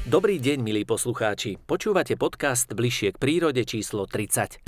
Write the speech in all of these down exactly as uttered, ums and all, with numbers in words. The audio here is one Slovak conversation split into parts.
Dobrý deň, milí poslucháči. Počúvate podcast Bližšie k prírode číslo tridsať.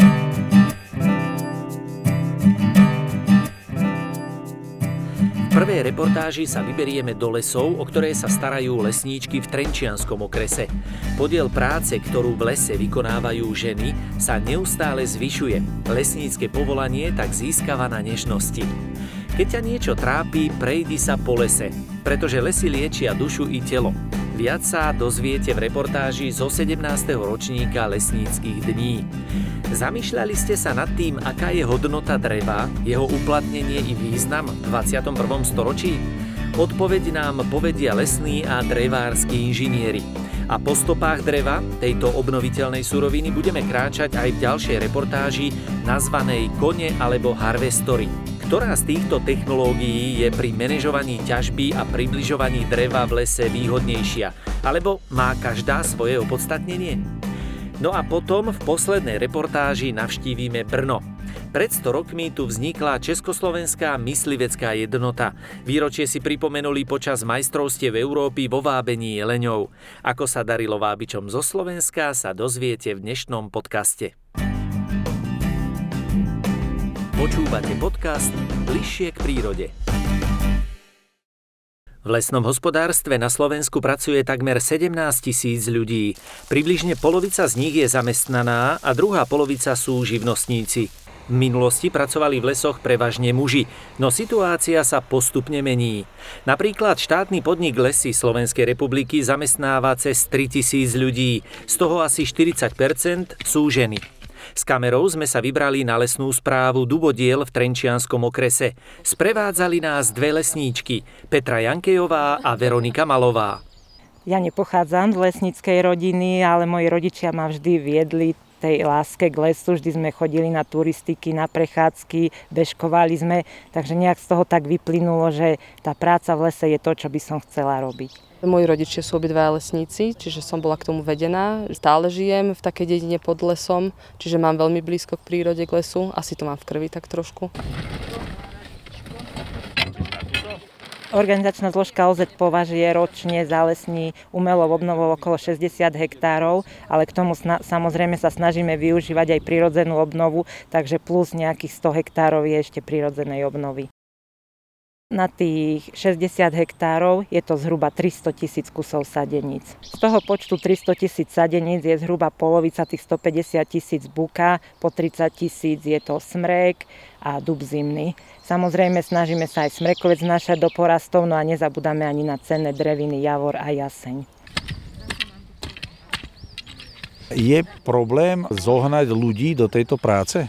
V prvej reportáži sa vyberieme do lesov, o ktoré sa starajú lesníčky v Trenčianskom okrese. Podiel práce, ktorú v lese vykonávajú ženy, sa neustále zvyšuje. Lesnícke povolanie tak získava na nežnosti. Keď ťa niečo trápi, prejdi sa po lese, pretože lesy liečia dušu i telo. Viac sa dozviete v reportáži zo sedemnásteho ročníka lesníckych dní. Zamýšľali ste sa nad tým, aká je hodnota dreva, jeho uplatnenie i význam v dvadsiatom prvom storočí? Odpoveď nám povedia lesní a drevársky inžinieri. A po stopách dreva, tejto obnoviteľnej suroviny, budeme kráčať aj v ďalšej reportáži nazvanej Kone alebo Harvestory. Ktorá z týchto technológií je pri manažovaní ťažby a približovaní dreva v lese výhodnejšia? Alebo má každá svoje opodstatnenie? No a potom v poslednej reportáži navštívime Brno. Pred sto rokmi tu vznikla Československá myslivecká jednota. Výročie si pripomenuli počas majstrovstiev Európy vo vábení jeleňov. Ako sa darilo vábičom zo Slovenska, sa dozviete v dnešnom podcaste. Počúvate podcast Bližšie k prírode. V lesnom hospodárstve na Slovensku pracuje takmer sedemnásť tisíc ľudí. Približne polovica z nich je zamestnaná a druhá polovica sú živnostníci. V minulosti pracovali v lesoch prevažne muži, no situácia sa postupne mení. Napríklad štátny podnik Lesy Slovenskej republiky zamestnáva cez tritisíc ľudí, z toho asi štyridsať percent sú ženy. S kamerou sme sa vybrali na lesnú správu Dubodiel v Trenčianskom okrese. Sprevádzali nás dve lesníčky, Petra Jankejová a Veronika Malová. Ja nepochádzam z lesníckej rodiny, ale moji rodičia ma vždy viedli tej láske k lesu. Vždy sme chodili na turistiky, na prechádzky, bežkovali sme, takže nejak z toho tak vyplynulo, že tá práca v lese je to, čo by som chcela robiť. Moji rodičia sú obidvaja lesníci, čiže som bola k tomu vedená. Stále žijem v takej dedine pod lesom, čiže mám veľmi blízko k prírode, k lesu. Asi to mám v krvi tak trošku. Organizačná zložka ó zet považuje ročne za lesní umelou obnovou okolo šesťdesiat hektárov, ale k tomu sna- samozrejme sa snažíme využívať aj prirodzenú obnovu, takže plus nejakých sto hektárov je ešte prirodzenej obnovy. Na tých šesťdesiat hektárov je to zhruba tristo tisíc kusov sadeníc. Z toho počtu tristo tisíc sadeníc je zhruba polovica tých stopäťdesiat tisíc buka, po tridsať tisíc je to smrek a dub zimný. Samozrejme snažíme sa aj smrekovec vnášať do porastov, no a nezabúdame ani na cenné dreviny javor a jaseň. Je problém zohnať ľudí do tejto práce?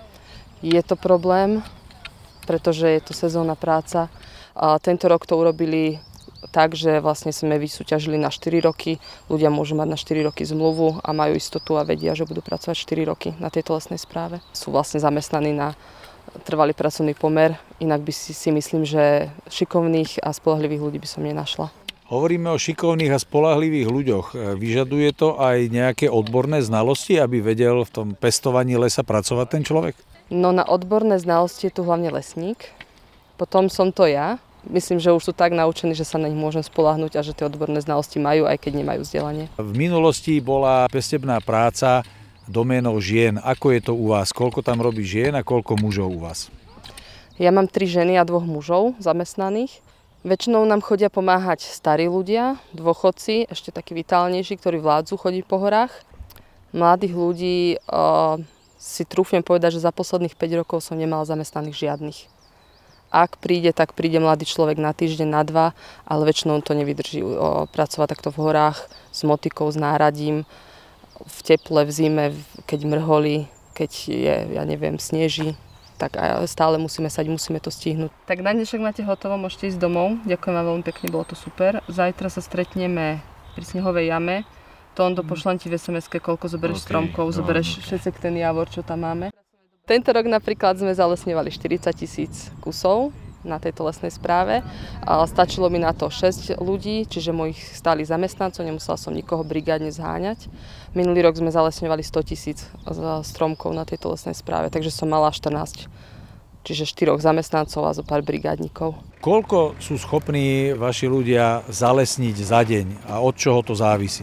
Je to problém, pretože je to sezónna práca. A tento rok to urobili tak, že vlastne sme vysúťažili na štyri roky. Ľudia môžu mať na štyri roky zmluvu a majú istotu a vedia, že budú pracovať štyri roky na tejto lesnej správe. Sú vlastne zamestnaní na trvalý pracovný pomer, inak by si, si myslím, že šikovných a spoľahlivých ľudí by som nenašla. Hovoríme o šikovných a spoľahlivých ľuďoch. Vyžaduje to aj nejaké odborné znalosti, aby vedel v tom pestovaní lesa pracovať ten človek? No na odborné znalosti je tu hlavne lesník, potom som to ja. Myslím, že už sú tak naučení, že sa na nich môžem spoľahnúť a že tie odborné znalosti majú, aj keď nemajú vzdelanie. V minulosti bola pestebná práca doménou žien. Ako je to u vás? Koľko tam robí žien a koľko mužov u vás? Ja mám tri ženy a dvoch mužov zamestnaných. Väčšinou nám chodia pomáhať starí ľudia, dôchodci, ešte takí vitálnejší, ktorí vládzu chodiť po horách. Mladých ľudí uh, si trúfnem povedať, že za posledných päť rokov som nemala zamestnaných žiadnych. Ak príde, tak príde mladý človek na týždeň, na dva, ale väčšinou to nevydrží o, pracovať takto v horách s motikou, s náradím, v teple, v zime, keď mrholí, keď je, ja neviem, sneží, tak aj stále musíme sať, musíme to stihnúť. Tak na dnešok máte hotovo, môžete ísť domov. Ďakujem vám veľmi pekne, bolo to super. Zajtra sa stretneme pri snehovej jame. Tondo, pošlem ti v es em eske, koľko zoberieš okay, stromkov, no, zoberieš všetek ten javor, čo tam máme. Tento rok napríklad sme zalesňovali štyridsať tisíc kusov na tejto lesnej správe. A stačilo mi na to šesť ľudí, čiže mojich stálych zamestnancov, nemusela som nikoho brigádne zháňať. Minulý rok sme zalesňovali sto tisíc stromkov na tejto lesnej správe, takže som mala štrnásť čiže štyroch zamestnancov a zo pár brigádnikov. Koľko sú schopní vaši ľudia zalesniť za deň a od čoho to závisí?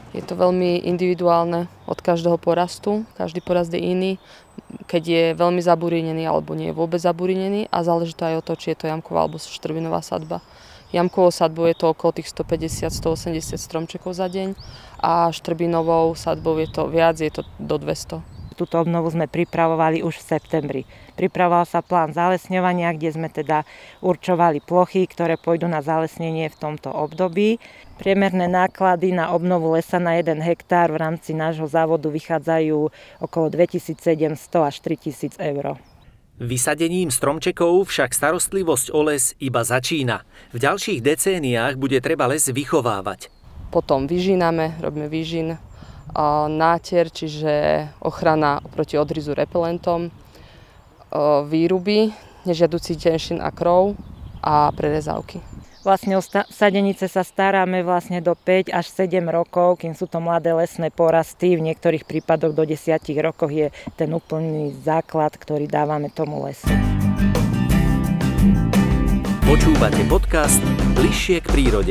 Je to veľmi individuálne od každého porastu. Každý porast je iný, keď je veľmi zaburinený alebo nie je vôbec zaburinený a záleží to aj o to, či je to jamková alebo štrbinová sadba. Jamkovou sadbou je to okolo tých stopäťdesiat až stoosemdesiat stromčekov za deň a štrbinovou sadbou je to viac, je to do dvesto. Túto obnovu sme pripravovali už v septembri. Pripravoval sa plán zalesňovania, kde sme teda určovali plochy, ktoré pôjdu na zalesnenie v tomto období. Priemerné náklady na obnovu lesa na jeden hektár v rámci nášho závodu vychádzajú okolo dvetisícsedemsto až tritisíc eur. Vysadením stromčekov však starostlivosť o les iba začína. V ďalších decéniách bude treba les vychovávať. Potom vyžíname, robíme výžin, náter, čiže ochrana proti odryzu repelentom, výruby, nežiaducí tenšín a krov a prerezávky. Vlastne o sadenice sa staráme vlastne do päť až sedem rokov, kým sú to mladé lesné porasty. V niektorých prípadoch do desať rokov je ten úplný základ, ktorý dávame tomu lesu. Počúvate podcast Bližšie k prírode.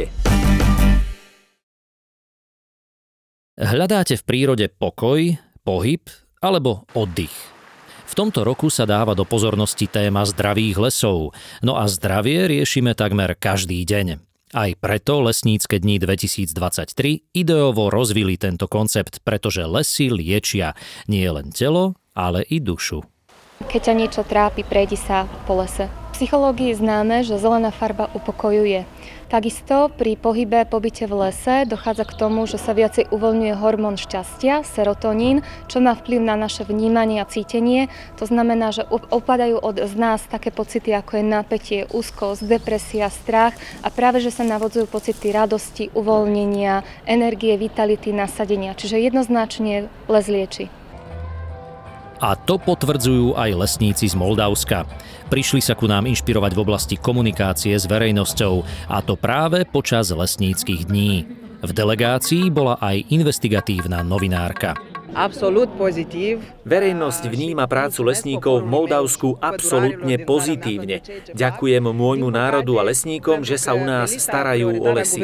Hľadáte v prírode pokoj, pohyb alebo oddych? V tomto roku sa dáva do pozornosti téma zdravých lesov, no a zdravie riešime takmer každý deň. Aj preto Lesnícke dni dvetisícdvadsaťtri ideovo rozvili tento koncept, pretože lesy liečia nie len telo, ale i dušu. Keď ťa niečo trápi, prejdi sa po lese. V psychológii je známe, že zelená farba upokojuje. Takisto pri pohybe, pobyte v lese dochádza k tomu, že sa viacej uvoľňuje hormón šťastia, serotonín, čo má vplyv na naše vnímanie a cítenie. To znamená, že opadajú od z nás také pocity, ako je napätie, úzkosť, depresia, strach a práve, že sa navodzujú pocity radosti, uvoľnenia, energie, vitality, nasadenia. Čiže jednoznačne les lieči. A to potvrdzujú aj lesníci z Moldavska. Prišli sa ku nám inšpirovať v oblasti komunikácie s verejnosťou, a to práve počas lesníckych dní. V delegácii bola aj investigatívna novinárka. Absolút pozitív. Verejnosť vníma prácu lesníkov v Moldavsku absolútne pozitívne. Ďakujem môjmu národu a lesníkom, že sa u nás starajú o lesy.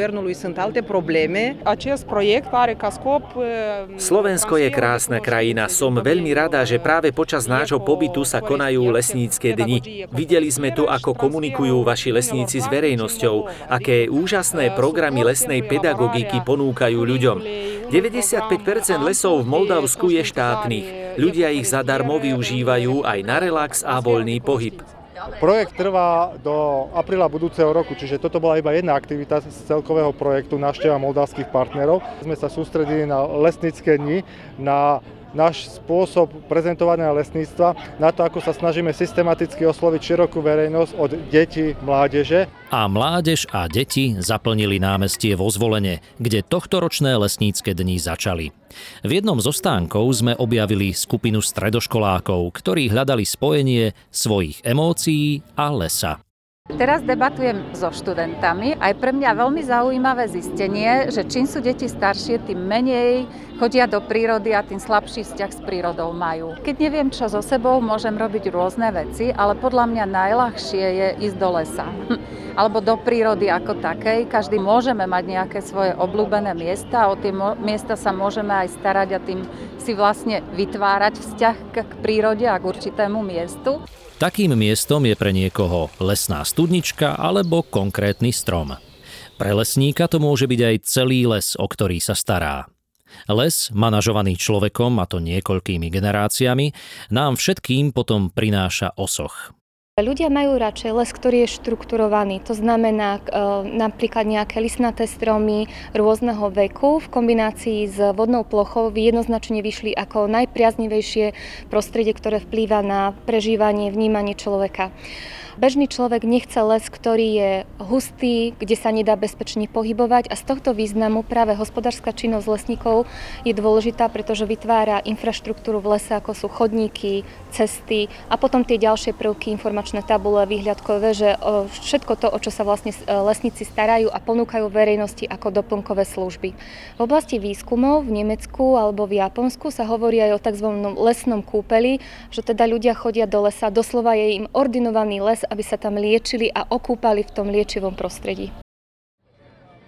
Slovensko je krásna krajina. Som veľmi rada, že práve počas nášho pobytu sa konajú lesnícke dni. Videli sme tu, ako komunikujú vaši lesníci s verejnosťou, aké úžasné programy lesnej pedagogiky ponúkajú ľuďom. deväťdesiatpäť percent lesov v Moldavsku je štátnych. Ľudia ich zadarmo využívajú aj na relax a voľný pohyb. Projekt trvá do apríla budúceho roku, čiže toto bola iba jedna aktivita z celkového projektu návšteva moldavských partnerov. Sme sa sústredili na lesnícke dni, na náš spôsob prezentovania lesníctva, na to, ako sa snažíme systematicky osloviť širokú verejnosť od detí, mládeže. A mládež a deti zaplnili námestie vo Zvolene, kde tohtoročné lesnícke dni začali. V jednom zo stánkov sme objavili skupinu stredoškolákov, ktorí hľadali spojenie svojich emócií a lesa. Teraz debatujem so študentami. Aj pre mňa veľmi zaujímavé zistenie, že čím sú deti staršie, tým menej chodia do prírody a tým slabší vzťah s prírodou majú. Keď neviem, čo so sebou, môžem robiť rôzne veci, ale podľa mňa najľahšie je ísť do lesa. Alebo do prírody ako takej. Každý môžeme mať nejaké svoje obľúbené miesta, o tie mo- miesta sa môžeme aj starať a tým si vlastne vytvárať vzťah k prírode a k určitému miestu. Takým miestom je pre niekoho lesná studnička alebo konkrétny strom. Pre lesníka to môže byť aj celý les, o ktorý sa stará. Les, manažovaný človekom, a to niekoľkými generáciami, nám všetkým potom prináša osoch. Ľudia majú radšej les, ktorý je štrukturovaný. To znamená e, napríklad nejaké listnaté stromy rôzneho veku v kombinácii s vodnou plochou jednoznačne vyšli ako najpriaznivejšie prostredie, ktoré vplýva na prežívanie, vnímanie človeka. Bežný človek nechce les, ktorý je hustý, kde sa nedá bezpečne pohybovať a z tohto významu práve hospodárska činnosť lesníkov je dôležitá, pretože vytvára infraštruktúru v lese, ako sú chodníky, cesty a potom tie ďalšie prvky, informačné tabule, výhľadkové, že všetko to, o čo sa vlastne lesníci starajú a ponúkajú verejnosti ako doplnkové služby. V oblasti výskumov v Nemecku alebo v Japonsku sa hovorí aj o tzv. Lesnom kúpeli, že teda ľudia chodia do lesa, doslova je im ordinovaný les, aby sa tam liečili a okúpali v tom liečivom prostredí.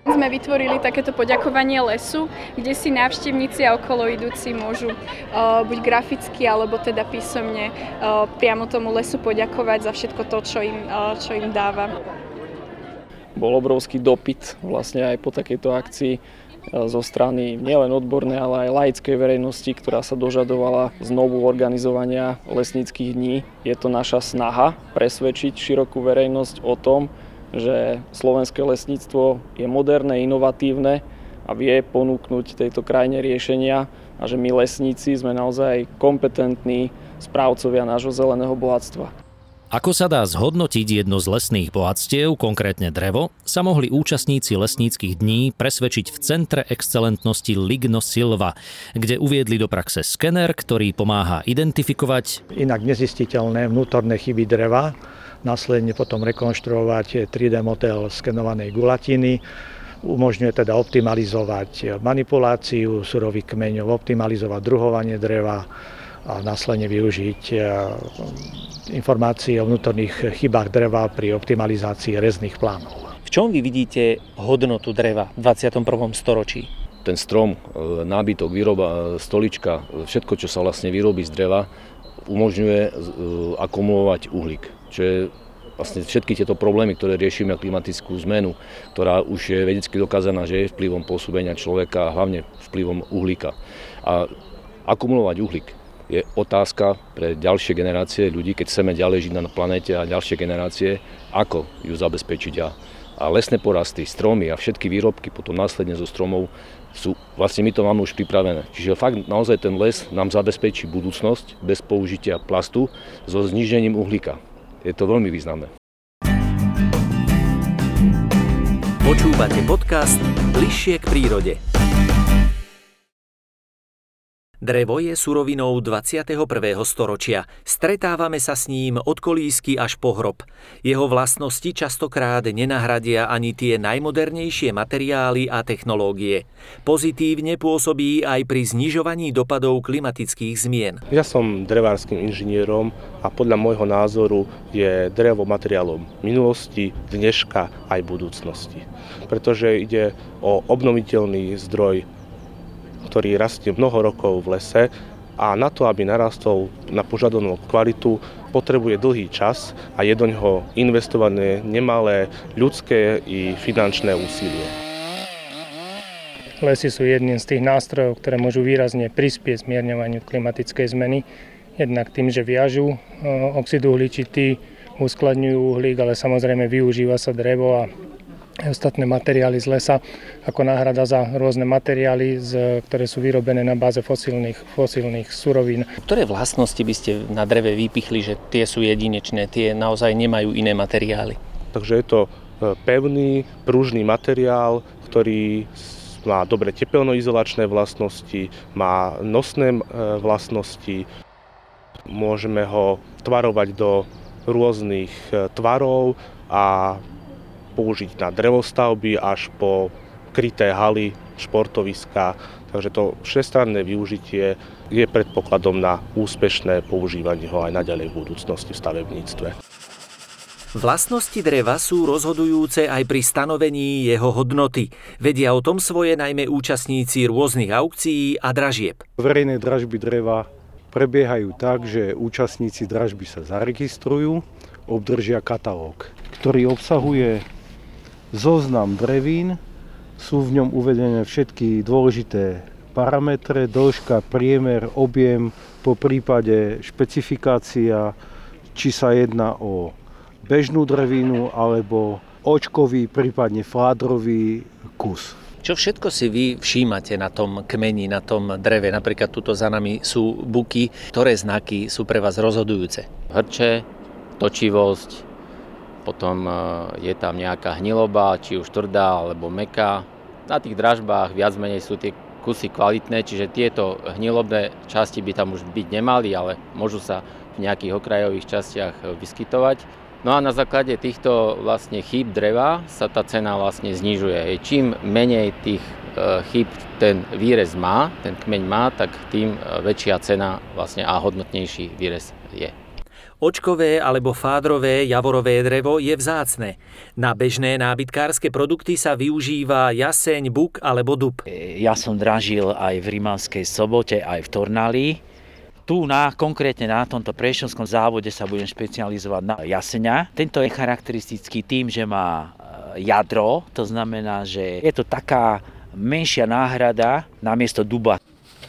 Sme vytvorili takéto poďakovanie lesu, kde si návštevníci a okolo idúci môžu uh, buď graficky, alebo teda písomne uh, priamo tomu lesu poďakovať za všetko to, čo im, uh, čo im dáva. Bol obrovský dopyt vlastne aj po takejto akcii zo strany nielen odbornej, ale aj laickej verejnosti, ktorá sa dožadovala znovu organizovania lesníckych dní. Je to naša snaha presvedčiť širokú verejnosť o tom, že slovenské lesníctvo je moderné, inovatívne a vie ponúknuť tejto krajine riešenia a že my lesníci sme naozaj kompetentní správcovia nášho zeleného bohatstva. Ako sa dá zhodnotiť jedno z lesných bohatstiev, konkrétne drevo, sa mohli účastníci lesníckych dní presvedčiť v Centre excelentnosti Ligno Silva, kde uviedli do praxe skener, ktorý pomáha identifikovať inak nezistiteľné vnútorné chyby dreva, následne potom rekonštruovať tri dé model skenovanej gulatiny, umožňuje teda optimalizovať manipuláciu surových kmeňov, optimalizovať druhovanie dreva a následne využiť informácie o vnútorných chybách dreva pri optimalizácii rezných plánov. V čom vy vidíte hodnotu dreva v dvadsiatom prvom storočí? Ten strom, nábytok, výroba, stolička, všetko, čo sa vlastne vyrobí z dreva, umožňuje akumulovať uhlík. Čo je vlastne všetky tieto problémy, ktoré riešime, klimatickú zmenu, ktorá už je vedecky dokázaná, že je vplyvom pôsobenia človeka a hlavne vplyvom uhlíka. A akumulovať uhlík je otázka pre ďalšie generácie ľudí, keď chceme ďalej žiť na planéte a ďalšie generácie, ako ju zabezpečiť. A, a lesné porasty, stromy a všetky výrobky potom následne zo stromov sú, vlastne my to máme už pripravené. Čiže fakt naozaj ten les nám zabezpečí budúcnosť bez použitia plastu so znížením uhlíka. Je to veľmi významné. Počúvate podcast Bližšie k prírode. Drevo je surovinou dvadsiateho prvého storočia. Stretávame sa s ním od kolísky až po hrob. Jeho vlastnosti častokrát nenahradia ani tie najmodernejšie materiály a technológie. Pozitívne pôsobí aj pri znižovaní dopadov klimatických zmien. Ja som drevárskym inžinierom a podľa môjho názoru je drevo materiálom minulosti, dneška aj budúcnosti. Pretože ide o obnoviteľný zdroj, ktorý rastie mnoho rokov v lese a na to, aby narastol na požadovanú kvalitu, potrebuje dlhý čas a je do ňoho investované nemalé ľudské i finančné úsilie. Lesy sú jedným z tých nástrojov, ktoré môžu výrazne prispieť zmierňovaniu klimatickej zmeny. Jednak tým, že viažú oxid uhličitý, uskladňujú uhlík, ale samozrejme využíva sa drevo a ostatné materiály z lesa ako náhrada za rôzne materiály, ktoré sú vyrobené na báze fosílnych, fosílnych surovín. Ktoré vlastnosti by ste na dreve vypichli, že tie sú jedinečné, tie naozaj nemajú iné materiály? Takže je to pevný, pružný materiál, ktorý má dobre tepelnoizolačné vlastnosti, má nosné vlastnosti, môžeme ho tvarovať do rôznych tvarov a použiť na drevostavby až po kryté haly, športoviská. Takže to všestranné využitie je predpokladom na úspešné používanie ho aj naďalej v budúcnosti v stavebníctve. Vlastnosti dreva sú rozhodujúce aj pri stanovení jeho hodnoty. Vedia o tom svoje najmä účastníci rôznych aukcií a dražieb. Verejné dražby dreva prebiehajú tak, že účastníci dražby sa zaregistrujú, obdržia katalóg, ktorý obsahuje zoznam drevín, sú v ňom uvedené všetky dôležité parametre, dĺžka, priemer, objem, po prípade špecifikácia, či sa jedná o bežnú drevínu alebo očkový, prípadne fládrový kus. Čo všetko si vy všímate na tom kmeni, na tom dreve? Napríklad tuto za nami sú buky. Ktoré znaky sú pre vás rozhodujúce? Hrče, točivosť, potom je tam nejaká hniloba, či už tvrdá alebo mäkká. Na tých dražbách viac menej sú tie kusy kvalitné, čiže tieto hnilobné časti by tam už byť nemali, ale môžu sa v nejakých okrajových častiach vyskytovať. No a na základe týchto vlastne chýb dreva sa tá cena vlastne znižuje. Čím menej tých chýb ten výrez má, ten kmeň má, tak tým väčšia cena vlastne a hodnotnejší výrez je. Očkové alebo fádrové javorové drevo je vzácne. Na bežné nábytkárske produkty sa využíva jaseň, buk alebo dub. Ja som dražil aj v Rimavskej Sobote, aj v Tornali. Tu na, konkrétne na tomto prešovskom závode sa budem špecializovať na jaseňa. Tento je charakteristický tým, že má jadro, to znamená, že je to taká menšia náhrada namiesto duba.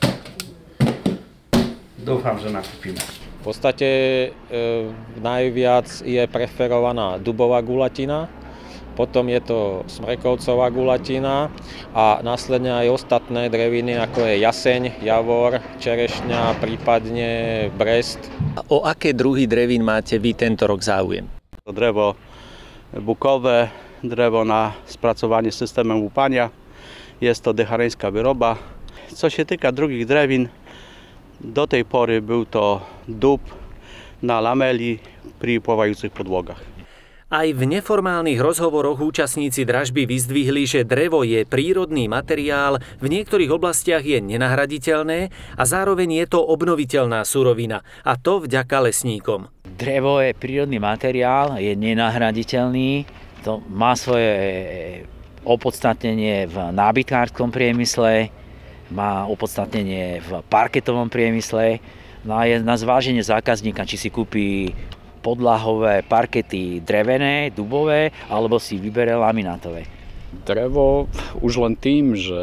Dúfam, že nakúpime. V podstate e, najviac je preferovaná dubová gulatina, potom je to smrekovcová gulatina a následne aj ostatné dreviny, ako je jaseň, javor, čerešňa, prípadne brest. O aké druhy drevín máte vy tento rok záujem? Drevo bukové, drevo na spracovanie systémem łupania, jest to decharenská výroba. Co się týka druhých drevín, do tej pory był to dub na lameli pri pływających podłogach. Aj v neformálnych rozhovoroch účastníci dražby vyzdvihli, že drevo je prírodný materiál, v niektorých oblastiach je nenahraditeľné a zároveň je to obnoviteľná surovina, a to vďaka lesníkom. Drevo je prírodný materiál, je nenahraditeľný, to má svoje opodstatnenie v nábytkárskom priemysle, má opodstatnenie v parketovom priemysle. No a je na zváženie zákazníka, či si kúpi podlahové parkety drevené, dubové, alebo si vybere laminátové. Drevo už len tým, že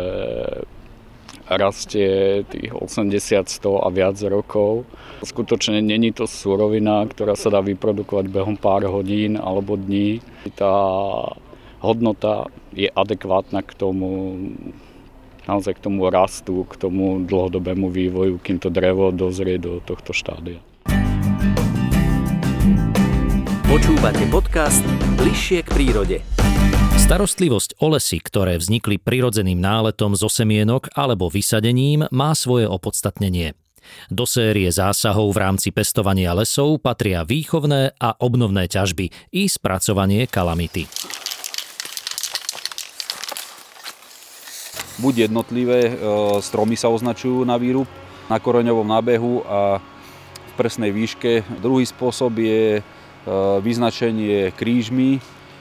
rastie tých osemdesiat, sto a viac rokov. Skutočne není to surovina, ktorá sa dá vyprodukovať behom pár hodín alebo dní. Tá hodnota je adekvátna k tomu, naozaj k tomu rastu, k tomu dlhodobému vývoju, kým to drevo dozrie do tohto štádia. Počúvate podcast Bližšie k prírode. Starostlivosť o lesy, ktoré vznikli prirodzeným náletom zo semienok alebo vysadením, má svoje opodstatnenie. Do série zásahov v rámci pestovania lesov patria výchovné a obnovné ťažby i spracovanie kalamity. Buď jednotlivé e, stromy sa označujú na výrub, na koreňovom nábehu a v presnej výške. Druhý spôsob je e, vyznačenie krížmi e,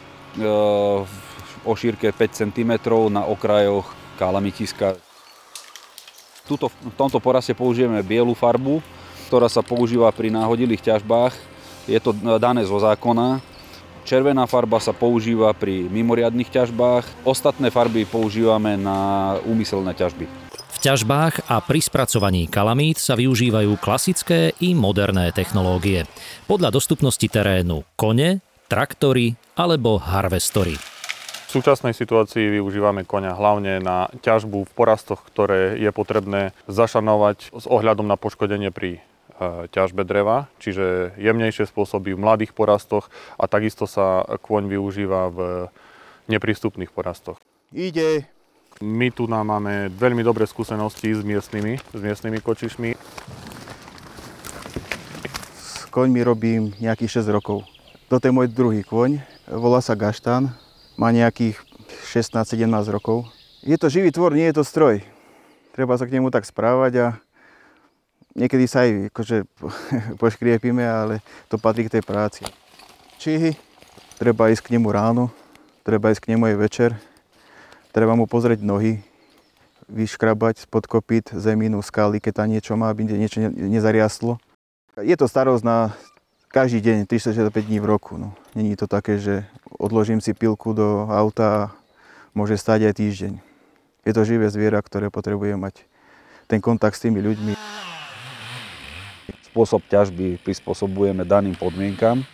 o šírke päť centimetrov na okrajoch kalamitiska. Tuto, v tomto poraste použijeme bielu farbu, ktorá sa používa pri náhodilých ťažbách. Je to dané zo zákona. Červená farba sa používa pri mimoriadnych ťažbách, ostatné farby používame na úmyselné ťažby. V ťažbách a pri spracovaní kalamít sa využívajú klasické i moderné technológie. Podľa dostupnosti terénu kone, traktory alebo harvestory. V súčasnej situácii využívame koňa hlavne na ťažbu v porastoch, ktoré je potrebné zašanovať s ohľadom na poškodenie pri ťažbe dreva, čiže jemnejšie spôsoby v mladých porastoch a takisto sa kôň využíva v neprístupných porastoch. Ide. My tu nám máme veľmi dobré skúsenosti s miestnymi, s miestnymi kočišmi. S koňmi robím nejakých šesť rokov. Toto je môj druhý kôň, volá sa Gaštán, má nejakých šestnásť sedemnásť rokov. Je to živý tvor, nie je to stroj. Treba sa k nemu tak správať a niekedy sa aj akože, poškriepime, ale to patrí k tej práci. Čihy, treba ísť k nemu ráno, treba ísť k nemu aj večer, treba mu pozrieť nohy, vyškrabať spod kopyt zeminu, skaly, keď tam niečo má, aby niečo nezariaslo. Je to starosť na každý deň, tristošesťdesiatpäť dní v roku. No. Není to také, že odložím si pilku do auta a môže stáť aj týždeň. Je to živé zviera, ktoré potrebuje mať ten kontakt s tými ľuďmi. Spôsob ťažby prispôsobujeme daným podmienkam.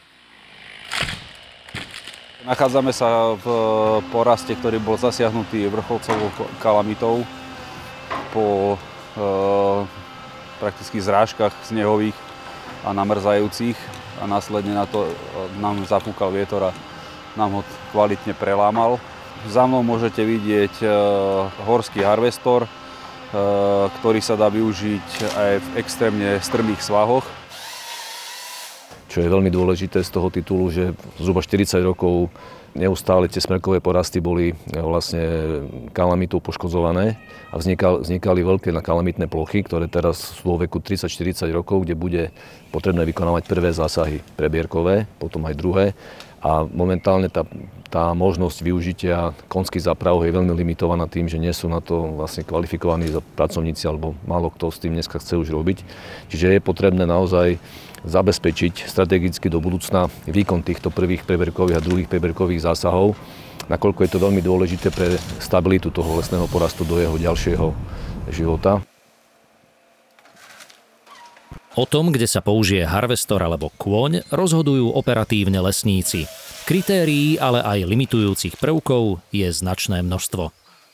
Nachádzame sa v poraste, ktorý bol zasiahnutý vrcholcovou kalamitou po e, prakticky zrážkach snehových a namrzajúcich a následne na to nám zafúkal vietor a nám ho kvalitne prelámal. Za mnou môžete vidieť e, horský harvestor, ktorý sa dá využiť aj v extrémne strmých svahoch. čo je veľmi dôležité z toho titulu, že zhruba štyridsať rokov neustále tie smrkové porasty boli vlastne kalamitou poškodzované a vznikali, vznikali veľké kalamitné plochy, ktoré teraz sú vo veku tridsať štyridsať rokov, kde bude potrebné vykonávať prvé zásahy prebierkové, potom aj druhé. A momentálne tá, tá možnosť využitia konských zápravov je veľmi limitovaná tým, že nie sú na to vlastne kvalifikovaní pracovníci alebo málo kto s tým dneska chce už robiť. Čiže je potrebné naozaj zabezpečiť strategicky do budúcna výkon týchto prvých preberkových a druhých preberkových zásahov, nakoľko je to veľmi dôležité pre stabilitu toho lesného porastu do jeho ďalšieho života. O tom, kde sa použije harvestor alebo kôň, rozhodujú operatívne lesníci. Kritérií, ale aj limitujúcich prvkov je značné množstvo.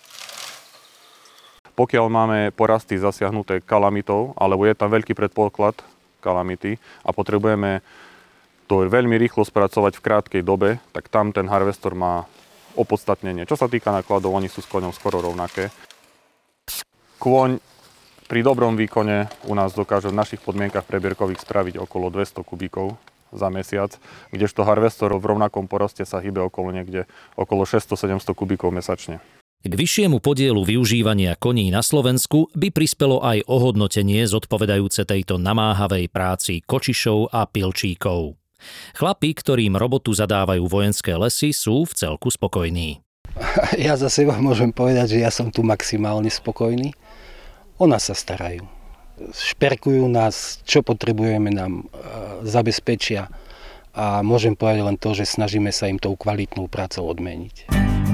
Pokiaľ máme porasty zasiahnuté kalamitou, alebo je tam veľký predpoklad kalamity a potrebujeme to veľmi rýchlo spracovať v krátkej dobe, tak tam ten harvestor má opodstatnenie. Čo sa týka nákladov, oni sú s koňom skoro rovnaké. Kôň pri dobrom výkone u nás dokáže v našich podmienkach prebierkových spraviť okolo dvesto kubíkov za mesiac, kdežto harvestor v rovnakom poroste sa hýbe okolo niekde okolo šesťsto sedemsto kubíkov mesačne. K vyššiemu podielu využívania koní na Slovensku by prispelo aj ohodnotenie zodpovedajúce tejto namáhavej práci kočišov a pilčíkov. Chlapi, ktorým robotu zadávajú vojenské lesy, sú v celku spokojní. Ja za seba môžem povedať, že ja som tu maximálne spokojný. O nás sa starajú. Šperkujú nás, čo potrebujeme, nám e, zabezpečia a môžem povedať len to, že snažíme sa im tou kvalitnou prácou odmeniť.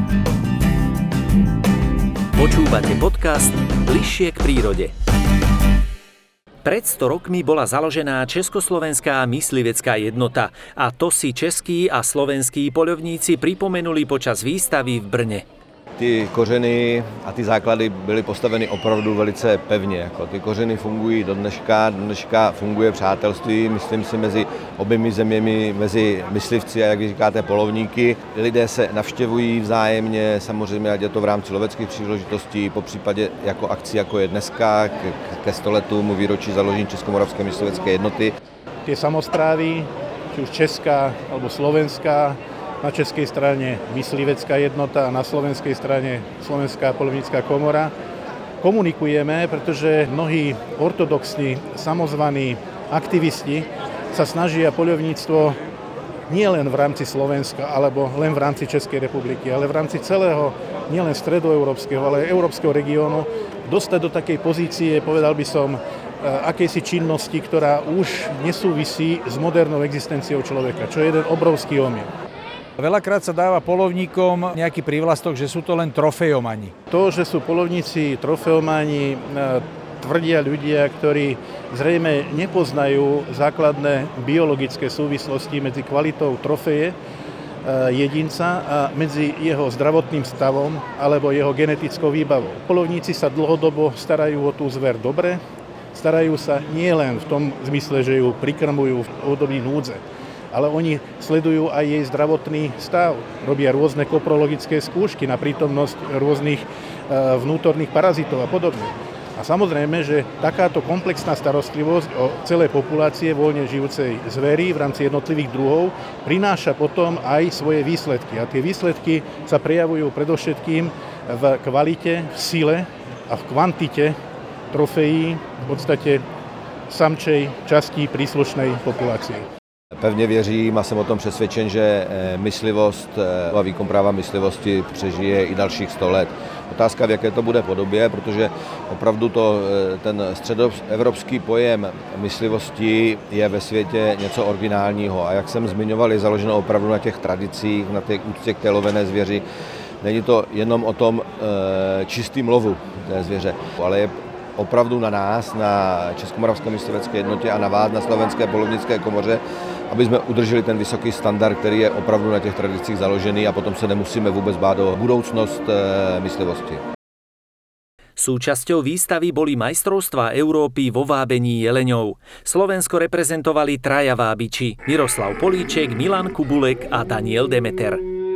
Počúvate podcast Bližšie k prírode. Pred sto rokmi bola založená Československá myslivecká jednota a to si českí a slovenskí poľovníci pripomenuli počas výstavy v Brne. Ty kořeny a ty základy byly postaveny opravdu velice pevně. Jako ty kořeny fungují do dneška, do dneška funguje přátelství, myslím si, mezi oběmi zeměmi, mezi myslivci a jak říkáte polovníky. Lidé se navštěvují vzájemně, samozřejmě, ať je to v rámci loveckých příležitostí, po případě jako akci, jako je dneska, ke, ke stoletůmu výročí založení Českomoravské myslivecké jednoty. Tie samosprávy, či už česká alebo slovenská, na českej strane myslivecká jednota a na slovenskej strane Slovenská poľovnícka komora. Komunikujeme, pretože mnohí ortodoxní, samozvaní aktivisti sa snažia poľovníctvo nie len v rámci Slovenska alebo len v rámci Českej republiky, ale v rámci celého, nielen stredoeurópskeho, ale aj európskeho regiónu dostať do takej pozície, povedal by som, akejsi činnosti, ktorá už nesúvisí s modernou existenciou človeka, čo je jeden obrovský omyl. Veľakrát sa dáva poľovníkom nejaký prívlastok, že sú to len trofejomani. To, že sú poľovníci trofejomani, tvrdia ľudia, ktorí zrejme nepoznajú základné biologické súvislosti medzi kvalitou trofeje jedinca a medzi jeho zdravotným stavom alebo jeho genetickou výbavou. Poľovníci sa dlhodobo starajú o tú zver dobre, starajú sa nielen v tom zmysle, že ju prikrmujú v období núdze, ale oni sledujú aj jej zdravotný stav. Robia rôzne koprologické skúšky na prítomnosť rôznych vnútorných parazitov a podobne. A samozrejme, že takáto komplexná starostlivosť o celé populácie voľne žijúcej zvery v rámci jednotlivých druhov prináša potom aj svoje výsledky. A tie výsledky sa prejavujú predovšetkým v kvalite, v sile a v kvantite trofejí, v podstate samčej časti príslušnej populácie. Pevně věřím a jsem o tom přesvědčen, že myslivost a výkon práva myslivosti přežije i dalších sto let. Otázka, v jaké to bude podobě, protože opravdu to, ten středoevropský pojem myslivosti je ve světě něco originálního. A jak jsem zmiňoval, je založeno opravdu na těch tradicích, na těch úctě k té lovené zvěři. Není to jenom o tom čistým lovu té zvěře, ale je opravdu na nás, na Českomoravské myslivecké jednotě a na vás, na Slovenské poľovnícke komoře, aby jsme udrželi ten vysoký standard, který je opravdu na těch tradicích založený a potom se nemusíme vůbec bát o budoucnost myslivosti. Súčasťou výstavy boli majstrovstvá Európy vo vábení jeleňov. Slovensko reprezentovali traja vábiči: Miroslav Políček, Milan Kubulek a Daniel Demeter.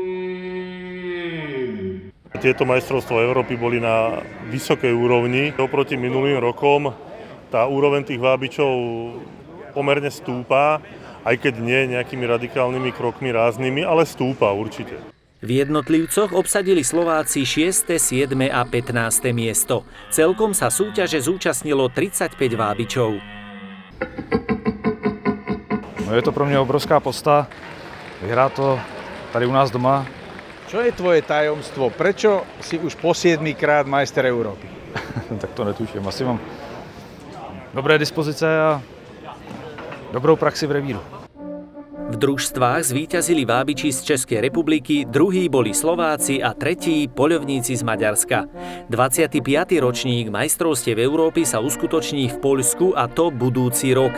Tieto majstrovstvá Európy boli na vysokej úrovni. Oproti minulým rokom tá úroveň tých vábičov pomerne stúpa aj keď nie nejakými radikálnymi krokmi ráznými, ale stúpa určite. V jednotlivcoch obsadili Slováci šieste, siedme a pätnáste miesto. Celkom sa súťaže zúčastnilo tridsaťpäť vábičov. No je to pro mňa obrovská podsta. Vyhrá to tady u nás doma. Čo je tvoje tajomstvo? Prečo si už po siedmikrát majster Európy? Tak to netuším. Asi mám dobré dispozice a dobrou praxi v revíru. V družstvách zvíťazili vábiči z Českej republiky, druhí boli Slováci a tretí poľovníci z Maďarska. dvadsiaty piaty ročník majstrovstiev Európy sa uskutoční v Poľsku a to budúci rok.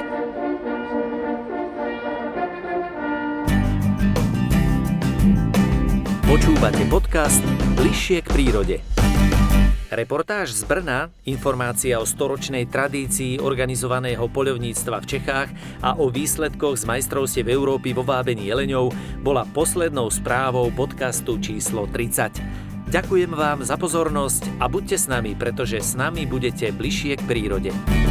Počúvate podcast Bližšie k prírode. Reportáž z Brna, informácia o storočnej tradícii organizovaného poľovníctva v Čechách a o výsledkoch z majstrovstiev Európy vo vábení jeleňov bola poslednou správou podcastu číslo tridsať. Ďakujem vám za pozornosť a buďte s nami, pretože s nami budete bližšie k prírode.